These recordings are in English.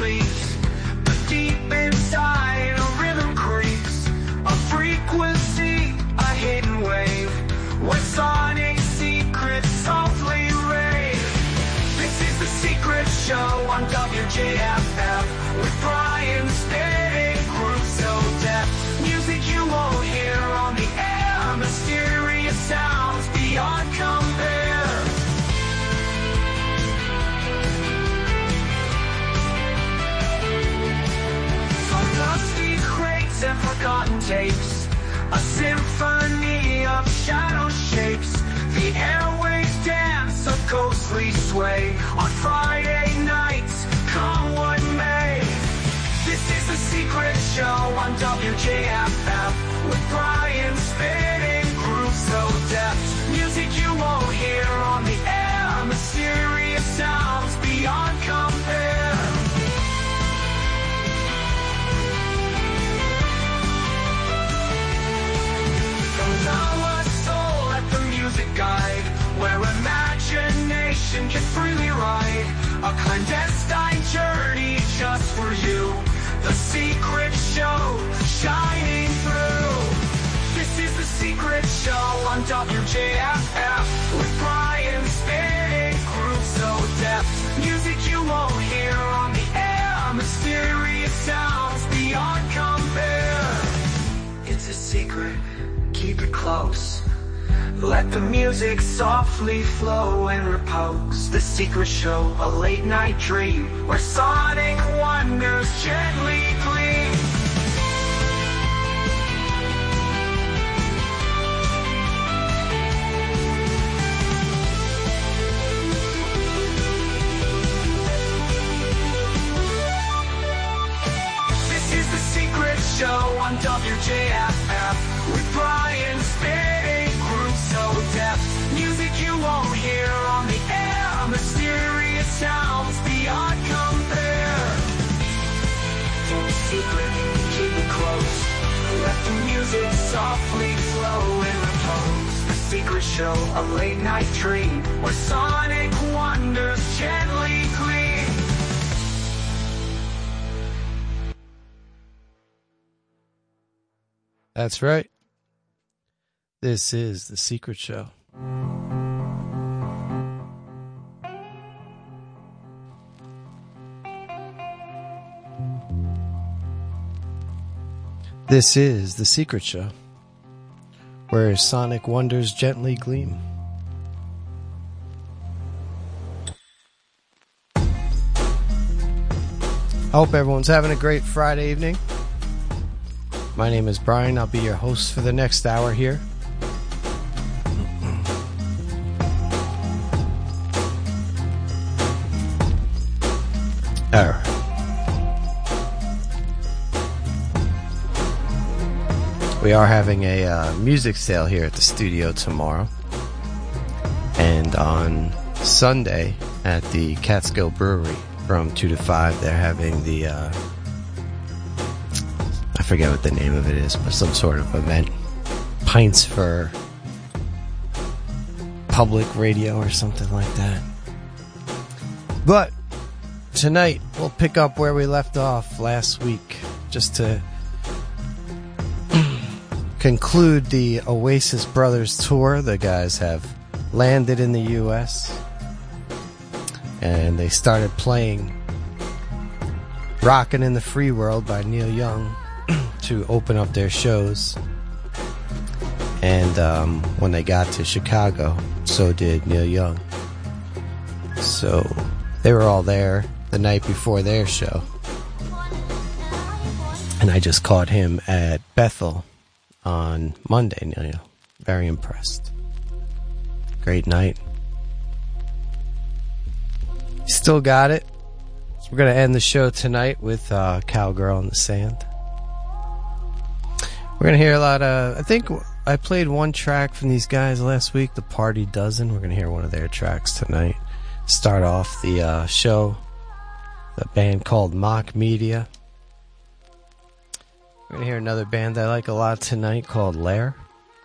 sleeps, but deep inside a rhythm creeps, a frequency, a hidden wave, where sonic secrets softly rave. This is The Secret Show on WJFF, with Brian spitting grooves so deaf. Music you won't hear on the air, mysterious sounds beyond compare. From dusty crates and forgotten tapes, a symphony of shadow shapes. The airwaves dance a ghostly sway on Friday nights, come what may. This is The Secret Show on WJFF, with Brian spitting grooves so deft. Music you won't hear on the air, mysterious sounds beyond compare. From our soul at the music guide, where imagination can freely ride, a clandestine journey just for you. The Secret Show, shining through. This is The Secret Show on WJFF, with Brian spitting grooves so deft. Music you won't hear on the air, mysterious sounds beyond compare. It's a secret, keep it close. Let the music softly flow and repose. The Secret Show, a late night dream, where sonic wonders gently gleam. This is The Secret Show on WJFF, with Brian spitting grooves so deft. Music you won't hear on the air, mysterious sounds beyond compare. Don't secret, keep it close. Let the music softly flow and repose. The Secret Show, a late night dream, where sonic wonders gently gleam. That's right. This is The Secret Show. This is The Secret Show, where sonic wonders gently gleam. I hope everyone's having a great Friday evening. My name is Brian. I'll be your host for the next hour here. All right. We are having a music sale here at the studio tomorrow. And on Sunday at the Catskill Brewery from 2 to 5, they're having the... I forget what the name of it is, but some sort of event. Pints for Public Radio or something like that. But tonight, we'll pick up where we left off last week, just to conclude the Oasis Brothers tour. The guys have landed in the U.S. and they started playing Rockin' in the Free World by Neil Young to open up their shows. And when they got to Chicago, so did Neil Young. So they were all there the night before their show. And I just caught him at Bethel on Monday, Neil. Very impressed. Great night. Still got it. So we're going to end the show tonight with Cowgirl in the Sand. We're going to hear a lot of... I think I played one track from these guys last week, The Party Dozen. We're going to hear one of their tracks tonight. Start off the show. The band called Mock Media. We're going to hear another band I like a lot tonight called Lair.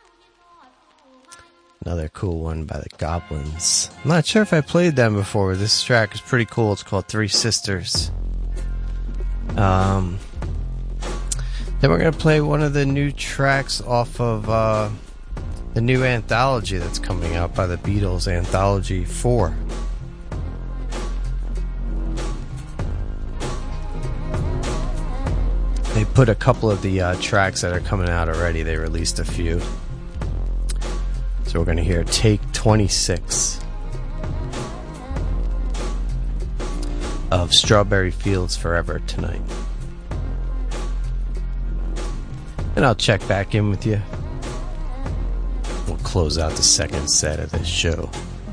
Another cool one by the Goblins. I'm not sure if I played them before. This track is pretty cool. It's called Three Sisters. Then we're going to play one of the new tracks off of the new anthology that's coming out by the Beatles, Anthology 4. They put a couple of the tracks that are coming out already. They released a few. So we're going to hear Take 26 of Strawberry Fields Forever tonight. And I'll check back in with you. We'll close out the second set of this show.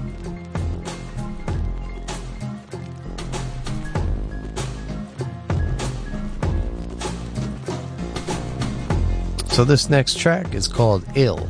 So this next track is called Ill.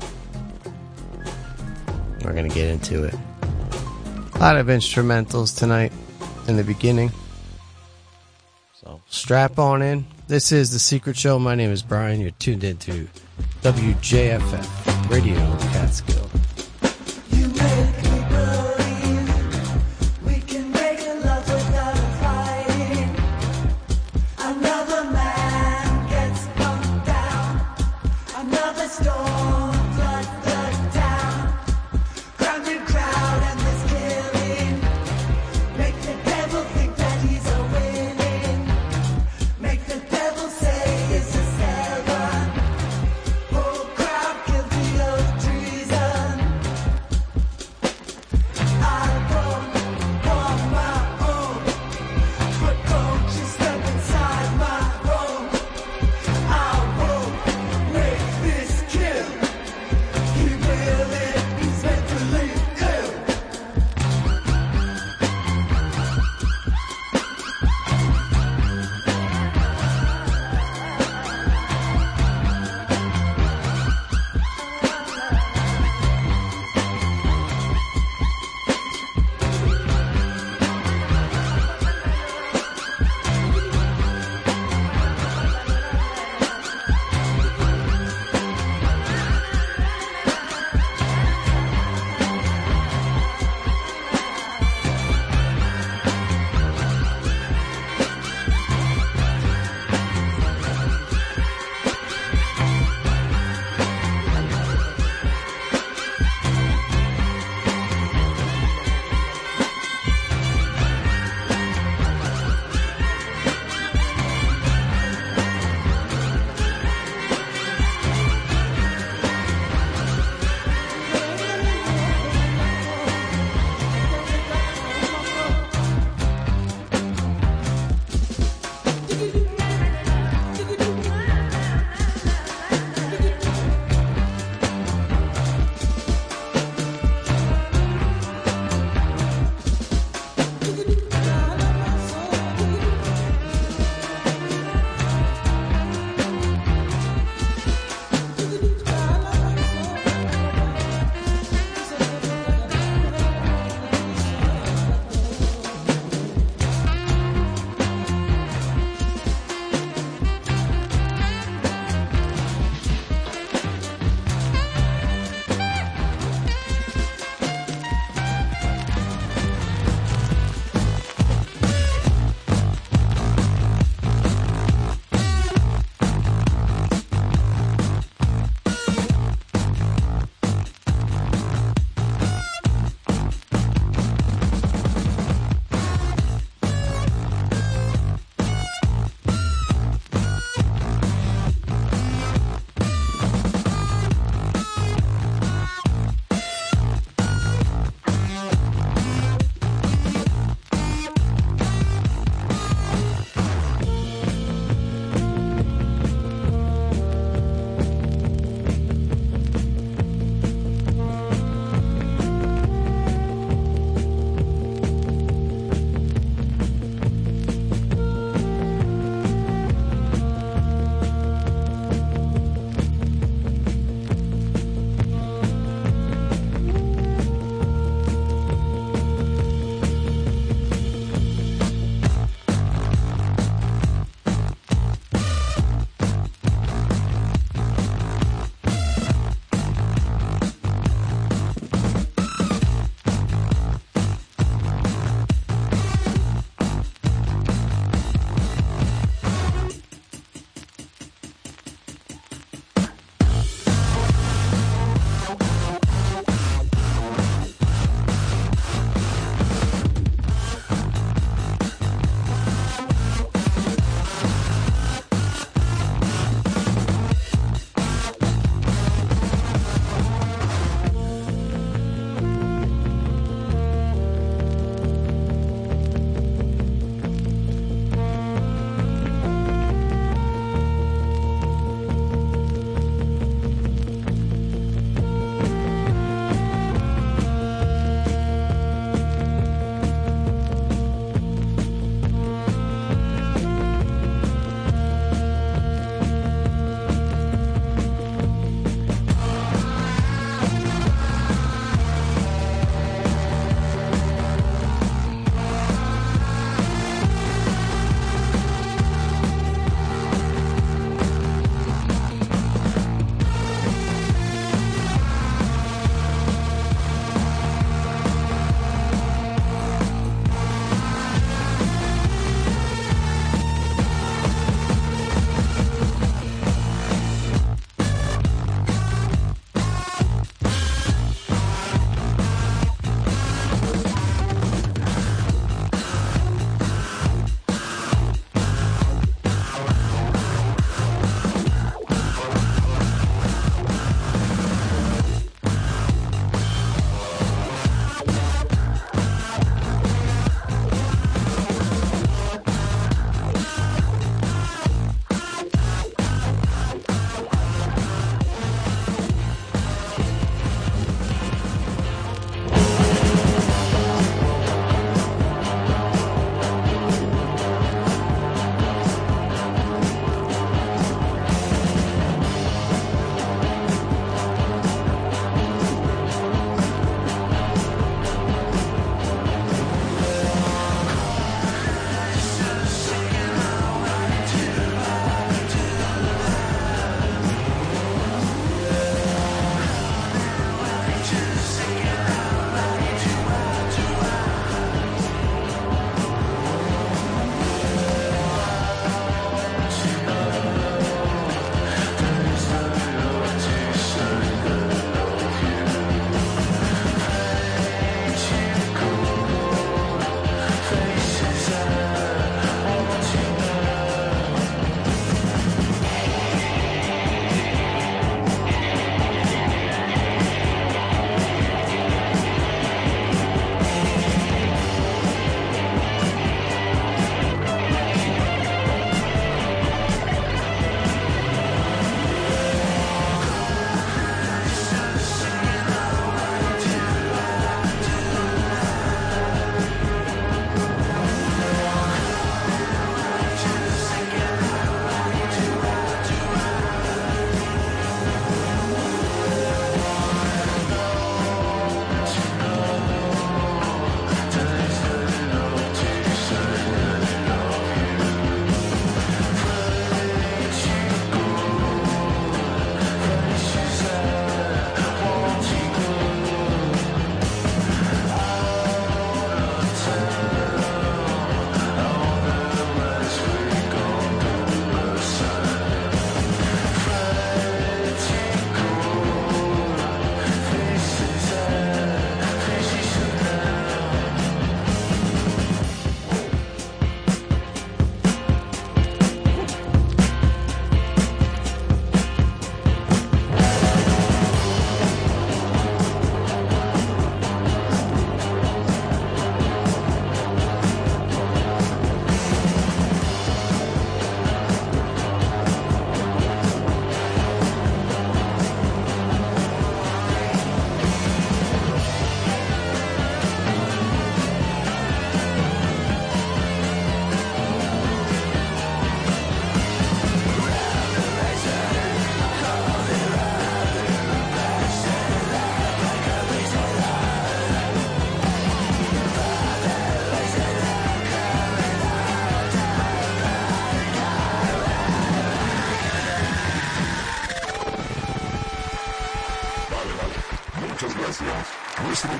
We're going to get into it. A lot of instrumentals tonight in the beginning. So strap on in. This is The Secret Show. My name is Brian. You're tuned into WJFF Radio Catskill. You make me believe we can make love without fighting. Another man gets bumped down. Another storm floods the town. Crowded crowd and this killing. Make the devil think that he's a winning. Make the devil say it's a 7. Whole crowd guilty of treason.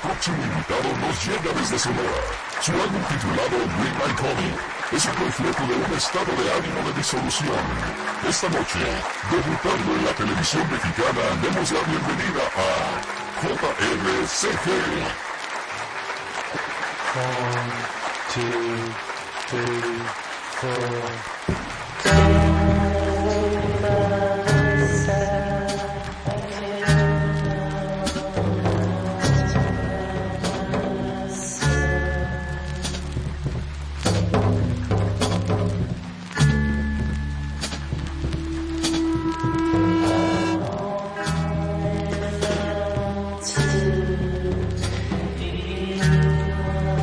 próximo invitado nos llega desde Sonora. Su álbum titulado Read My Comic es un reflejo de un estado de ánimo de disolución. Esta noche, debutando en la televisión mexicana, demos la bienvenida a JRCG. 1, 2, 3,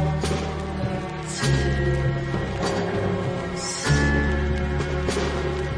4.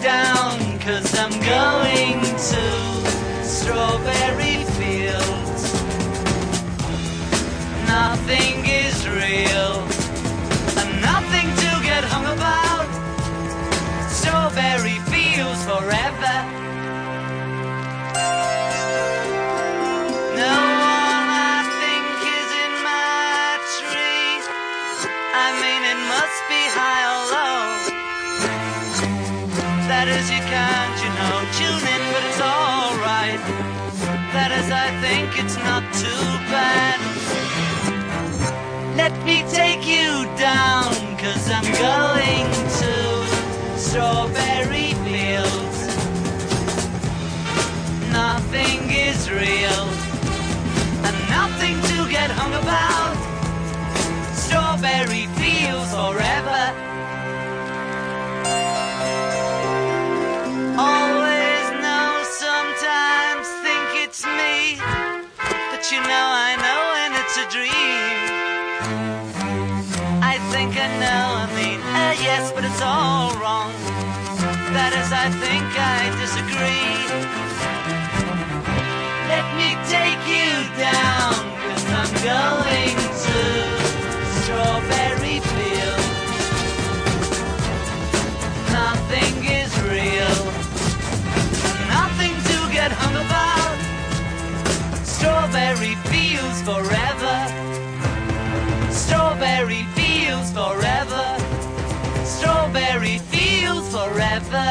down, 'cause I'm going to strawberry fields. Nothing is real, and nothing to get hung about. Strawberry fields forever. No one I think is in my tree. I mean, it must be high or low. That is, you can't, you know, tune in, but it's alright. That is, I think it's not too bad. Let me take you down, 'cause I'm going to strawberry fields. Nothing is real, and nothing to get hung about. Strawberry fields forever. Always know, sometimes think it's me, but you know I know when it's a dream. I think I know, I mean, yes, but it's all wrong. That is, I think I disagree. Let me take you down, 'cause I'm going to strawberry fields. Nothing is real, nothing to get hung about. Strawberry fields forever. Strawberry fields forever. Strawberry fields forever.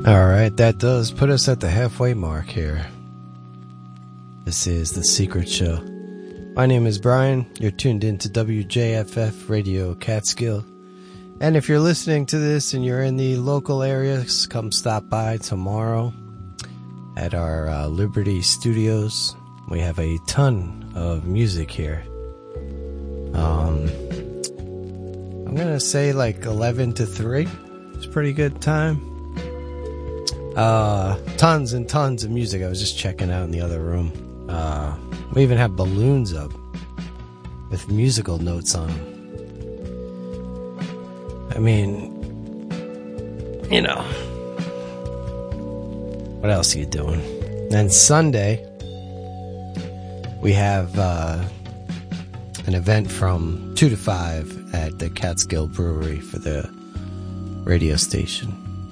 All right, that does put us at the halfway mark here. This is The Secret Show. My name is Brian. You're tuned in to WJFF Radio Catskill. And if you're listening to this and you're in the local areas, come stop by tomorrow at our Liberty Studios. We have a ton of music here. I'm going to say like 11 to 3. It's a pretty good time. Tons and tons of music. I was just checking out in the other room. We even have balloons up with musical notes on them. I mean, you know, what else are you doing? And Sunday, we have an event from 2 to 5 at the Catskill Brewery for the radio station.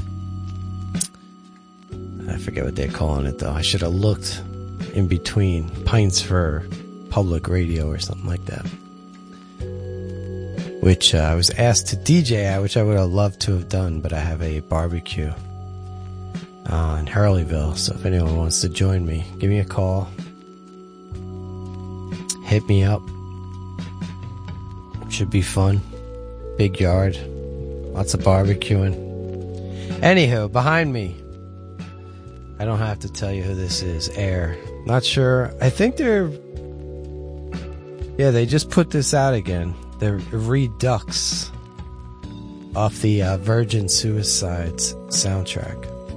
I forget what they're calling it, though. I should have looked in between. Pints for Public Radio or something like that. Which I was asked to DJ at, which I would have loved to have done, but I have a barbecue in Hurleyville. So if anyone wants to join me, give me a call. Hit me up. Should be fun. Big yard. Lots of barbecuing. Anywho, behind me, I don't have to tell you who this is. Air. Not sure. I think they're... Yeah, they just put this out again. The Redux off the Virgin Suicides soundtrack.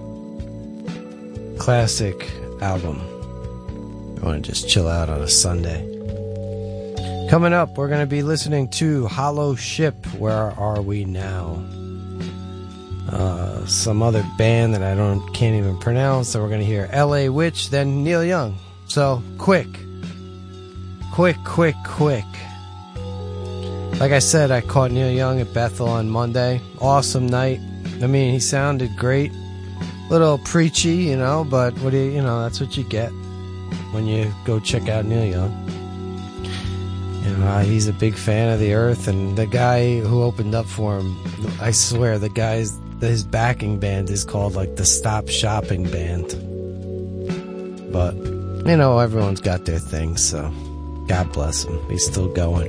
Classic album. I want to just chill out on a Sunday. Coming up, we're going to be listening to Hollow Ship, Where Are We Now? Some other band that I can't even pronounce. So we're going to hear L.A. Witch, then Neil Young. So, quick. Like I said, I caught Neil Young at Bethel on Monday. Awesome night. I mean, he sounded great. Little preachy, you know, but what do you know, that's what you get when you go check out Neil Young. You know, he's a big fan of the Earth, and the guy who opened up for him, I swear, his backing band is called like the Stop Shopping Band. But, you know, everyone's got their thing, so God bless him. He's still going.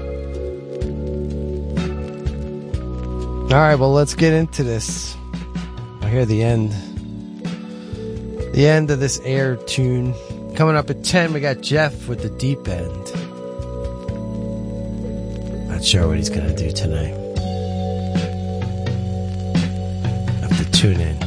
Alright, well, let's get into this. I hear the end of this Air tune. Coming up at 10, we got Jeff with the Deep End. Not sure what he's gonna do tonight. Have to tune in.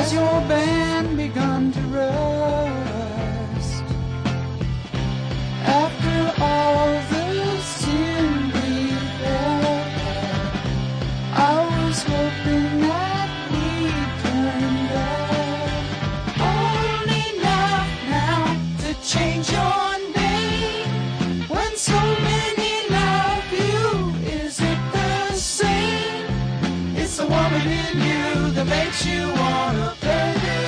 Has your band begun to rust? After all the sin we've had, I was hoping that we'd turn back. Only enough now to change your name. When so many love you, is it the same? It's the woman in you that makes you wanna play this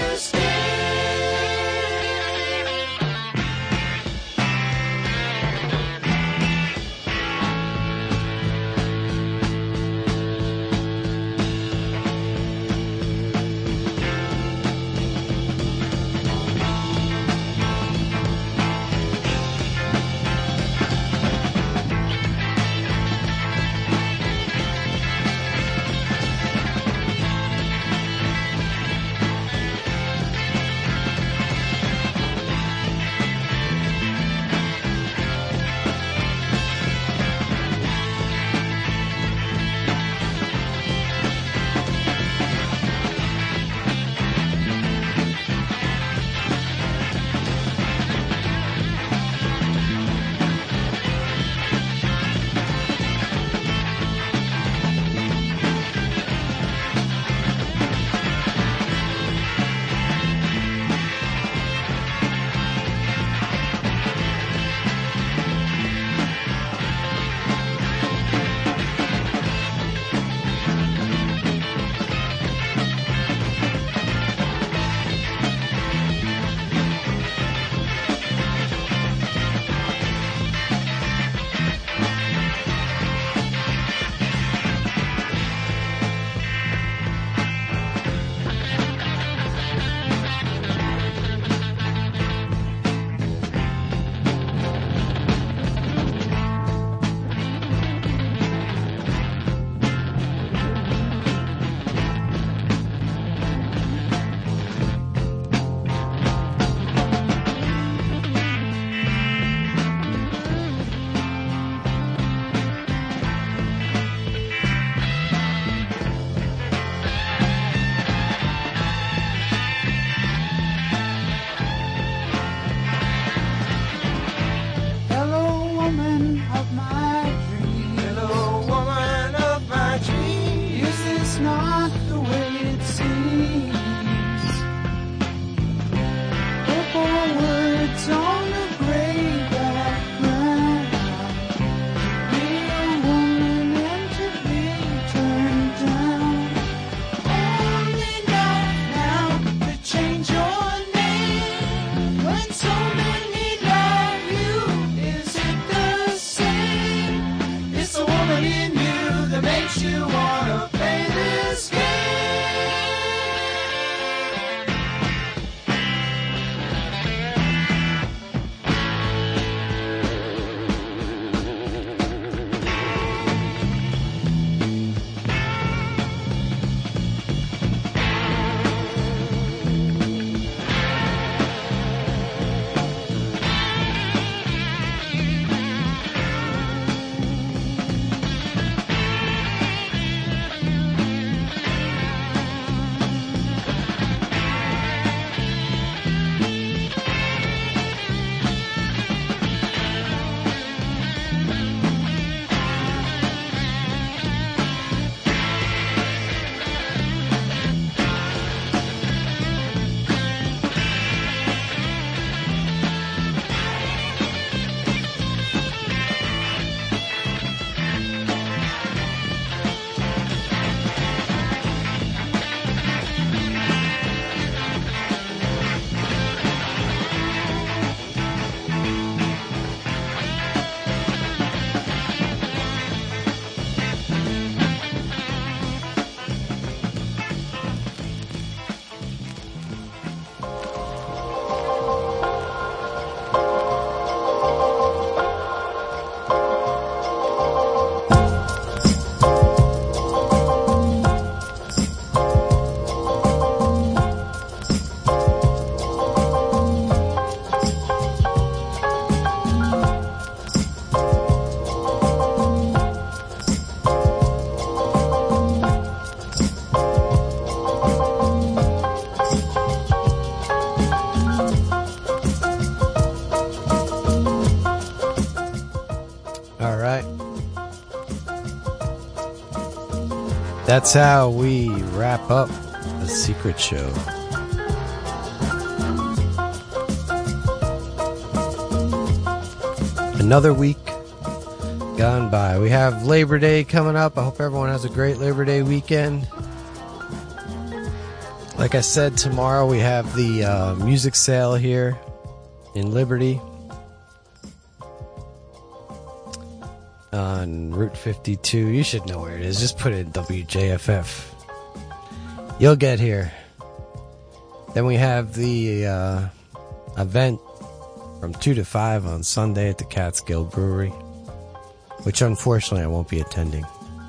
All right. That's how we wrap up The Secret Show. Another week gone by. We have Labor Day coming up. I hope everyone has a great Labor Day weekend. Like I said, tomorrow we have the music sale here in Liberty on Route 52. You should know where it is. Just put in WJFF. You'll get here. Then we have the event from 2 to 5 on Sunday at the Catskill Brewery, which unfortunately I won't be attending.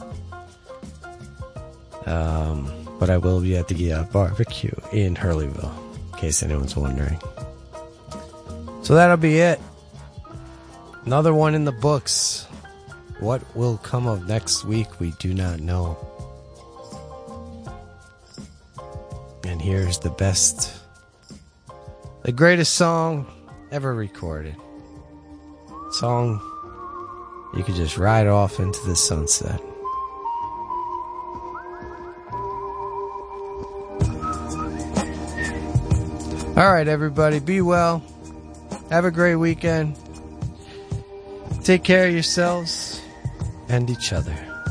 But I will be at the barbecue in Hurleyville, in case anyone's wondering. So that'll be it. Another one in the books. What will come of next week, we do not know. And here's the greatest song ever recorded. Song you could just ride off into the sunset. All right, everybody, be well. Have a great weekend. Take care of yourselves and each other.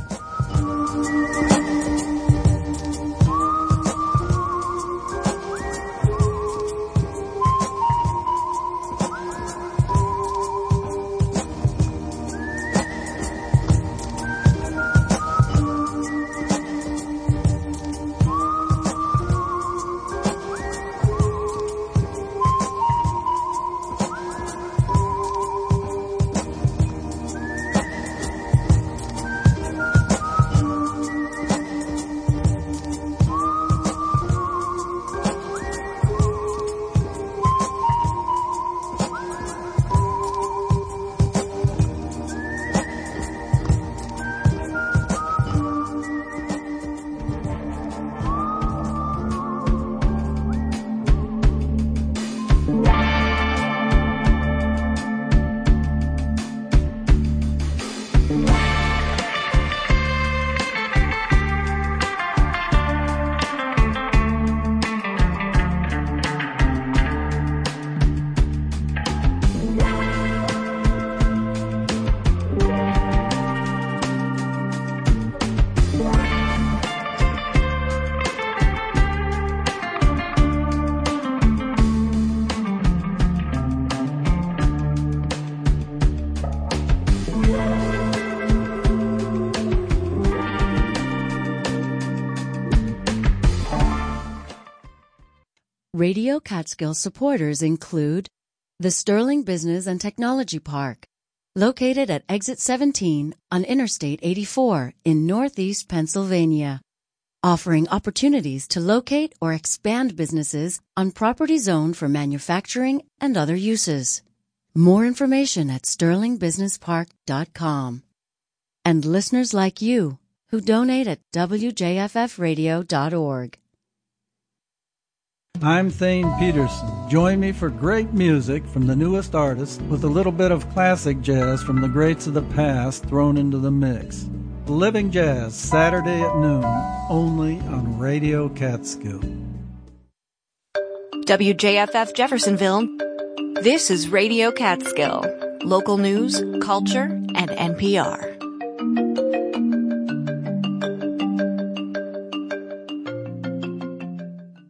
Radio Catskill supporters include the Sterling Business and Technology Park, located at Exit 17 on Interstate 84 in Northeast Pennsylvania, offering opportunities to locate or expand businesses on property zoned for manufacturing and other uses. More information at sterlingbusinesspark.com. And listeners like you who donate at wjffradio.org. I'm Thane Peterson. Join me for great music from the newest artists with a little bit of classic jazz from the greats of the past thrown into the mix. Living Jazz, Saturday at noon, only on Radio Catskill. WJFF Jeffersonville. This is Radio Catskill. Local news, culture, and NPR.